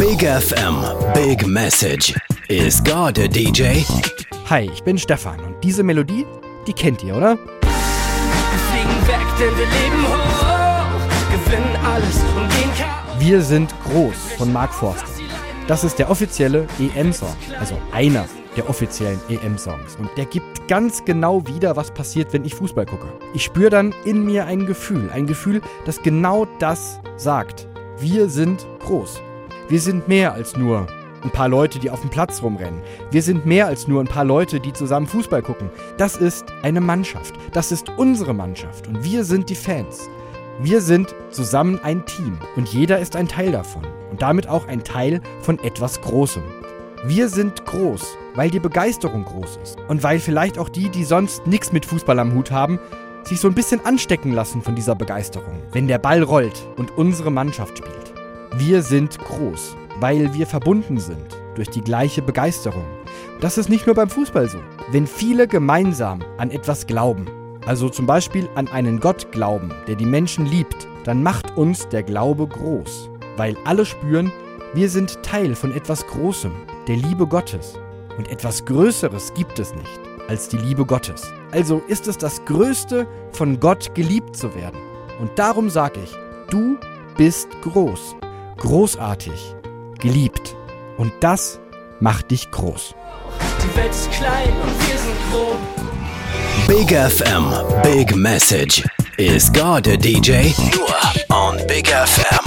Big FM, Big Message. Is God a DJ? Hi, ich bin Stefan und diese Melodie, die kennt ihr, oder? Wir fliegen weg, denn wir leben hoch, gewinnen alles und gehen Chaos. Wir sind groß von Mark Forster. Das ist der offizielle EM-Song, also einer der offiziellen EM-Songs. Und der gibt ganz genau wieder, was passiert, wenn ich Fußball gucke. Ich spüre dann in mir ein Gefühl, das genau das sagt. Wir sind groß. Wir sind mehr als nur ein paar Leute, die auf dem Platz rumrennen. Wir sind mehr als nur ein paar Leute, die zusammen Fußball gucken. Das ist eine Mannschaft. Das ist unsere Mannschaft. Und wir sind die Fans. Wir sind zusammen ein Team. Und jeder ist ein Teil davon. Und damit auch ein Teil von etwas Großem. Wir sind groß, weil die Begeisterung groß ist. Und weil vielleicht auch die sonst nichts mit Fußball am Hut haben, sich so ein bisschen anstecken lassen von dieser Begeisterung, wenn der Ball rollt und unsere Mannschaft spielt. Wir sind groß, weil wir verbunden sind durch die gleiche Begeisterung. Das ist nicht nur beim Fußball so. Wenn viele gemeinsam an etwas glauben, also zum Beispiel an einen Gott glauben, der die Menschen liebt, dann macht uns der Glaube groß, weil alle spüren, wir sind Teil von etwas Großem, der Liebe Gottes. Und etwas Größeres gibt es nicht als die Liebe Gottes. Also ist es das Größte, von Gott geliebt zu werden. Und darum sage ich, du bist groß, großartig, geliebt. Und das macht dich groß. Die Welt ist klein und wir sind groß. Big FM, Big Message. Is God a DJ? Nur on Big FM.